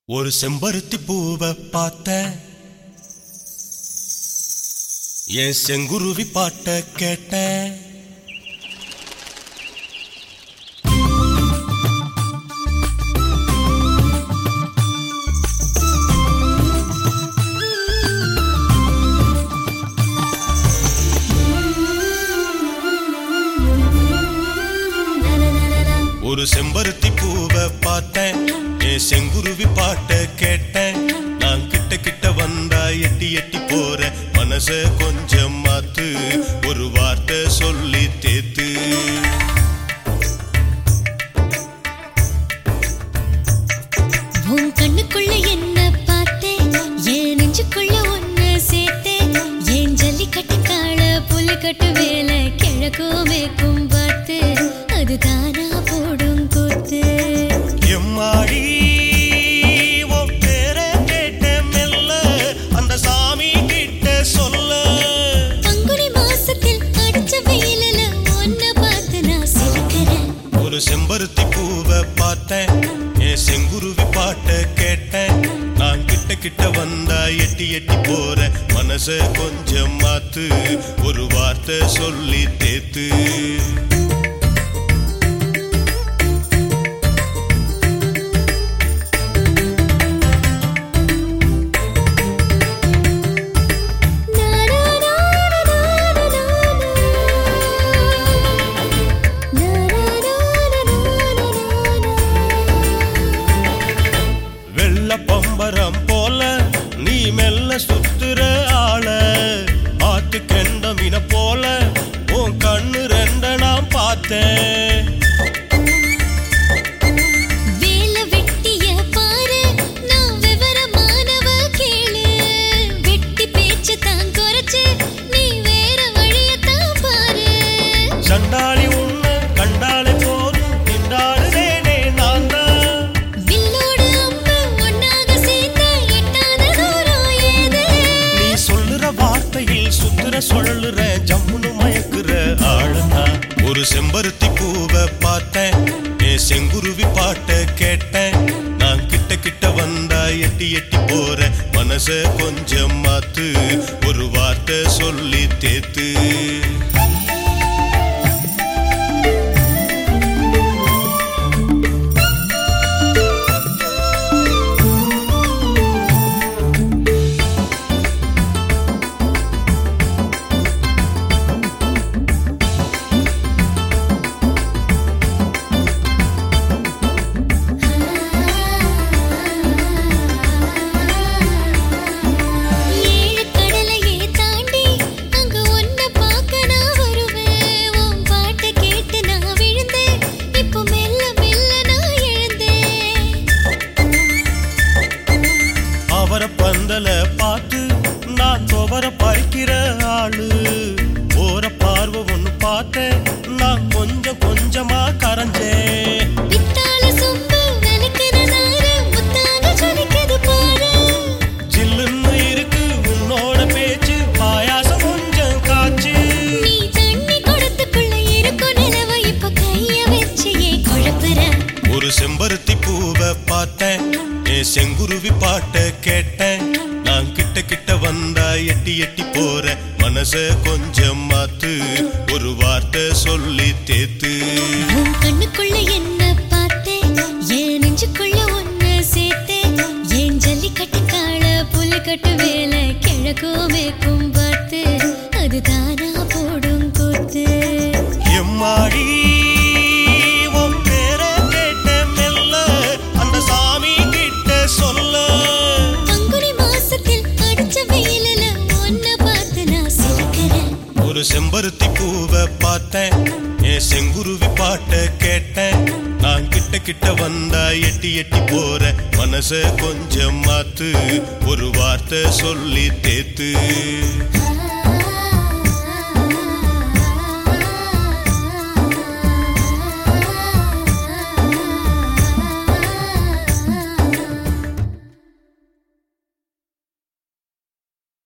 ஒரு செம்பருத்தி பூவை பார்த்தேன், என் செங்குருவி பாட்ட கேட்டேன். ஒரு செம்பருத்தி பூவை பார்த்தேன், என் செங்குருவி பாட்ட கேட்டேன். நான் கிட்ட கிட்ட வந்தா எட்டி எட்டி போற மனச கொஞ்சம் மாத்து, ஒரு வார்த்தை சொல்லி தேத்து. உன் கண்ணுக்குள்ள என்ன பார்த்தேன், என் நெஞ்சுக்குள்ள ஒன்னு சேர்த்தேன். என் ஜல்லிக்கட்டு கால புலிக்கட்டு வேலை கிழக்கும் மேற்கும் பார்த்து அது தானா போடும் கூத்து. எம்மாடி உன் பேரை கேட்ட மெல்ல அந்த சாமி கிட்ட சொல்ல. பங்குனி மாசத்தில் அடிச்ச வெயிலில ஒன்ன பார்த்து நான் சிரிக்கிறேன். ஒரு செம்பருத்தி பூவை பார்த்தேன், என் செங்குருவி பாட்ட கேட்டேன். நான் கிட்ட கிட்ட வந்தா எட்டி எட்டி போற மனச கொஞ்சம் மாத்து, ஒரு வார்த்தை சொல்லி தேத்து. பம்பரம் போல நீ மெல்ல சுத்துற ஆள, ஆத்து கெண்டமின போல உன் கண்ணு ரெண்ட நான் பார்த்தேன். வேலை வெட்டிய பாரு, நான் விவரமானவ கேளு. வெட்டி பேச்சு தான் குறைச்சு நீ வேற வழியத்தான் பாரு. சண்டாளி உன்ன கண்டாலே போதும் திண்டாடுறேனே நான் தான். வில்லோடு அம்பு ஒன்னாக சேர்ந்த எட்டாத தூரம் ஏது. நீ சொல்லுற வார்த்தையில் சுத்துற சொல்லுற ஜம்முன்னு மயக்குற ஆளுதான். ஒரு செம்பருத்தி பூவை பார்த்தேன், என் செங்குருவி பாட்ட கேட்டேன். நான் கிட்ட கிட்ட வந்தா எட்டி எட்டி போற மனச கொஞ்சம் மாத்து, ஒரு வார்த்தை சொல்லி தேத்து. ஏழு கடலையே தாண்டி அங்க ஒன்ன பார்க்க நான் வருவேன். உன் பாட்டை கேட்டு நான் விழுந்தேன், இப்போ மெல்ல மெல்ல நான் எழுந்தேன். அவர பந்தல பார்த்து நான் துவர பறிக்கிற ஆளு. போற பார்வை ஒண்ணு பார்த்தேன், நான் கொஞ்சம் கொஞ்சமா கரைஞ்சேன். பித்தாள சொம்பு விளக்குற நாரு முத்தாக ஜொலிக்குது பாரு. ஜில்லுன்னு இருக்கு உன்னோட பேச்சு, பாயாசம் கொஞ்சம் காச்சு. நீ தண்ணி குடத்துக்குள்ள இருக்கும் நிலவ இப்ப கைய வச்சு ஏன் குழப்புற. ஒரு செம்பருத்தி பூவை பார்த்தேன், என் செங்குருவி பாட்ட கேட்டேன். நான் கிட்ட கிட்ட வந்தா எட்டி எட்டி போற மனச கொஞ்சம் மாத்து, ஒரு வார்த்தை சொல்லி தேத்து. உன் கண்ணுக்குள்ள என்ன பார்த்தேன், என் நெஞ்சுக்குள்ள ஒன்னு சேர்த்தேன். என் ஜல்லிக்கட்டு கால புலிக்கட்டு வேலை கிழக்கும் மேற்கும் பார்த்து அது தானா போடும் கூத்து. எம்மாடி உன் பேரை கேட்ட மெல்ல அந்த சாமி கிட்ட சொல்ல. பங்குனி மாசத்தில் அடிச்ச வெயிலில ஒன்ன பார்த்து நான் சிரிக்கிறேன். ஒரு செம்பருத்தி பூவை பார்த்தேன், என் செங்குருவி பாட்ட கேட்டேன். நான் கிட்ட கிட்ட வந்தா எட்டி எட்டி போற மனச கொஞ்சம் மாத்து, ஒரு வார்த்தை சொல்லி தேத்து.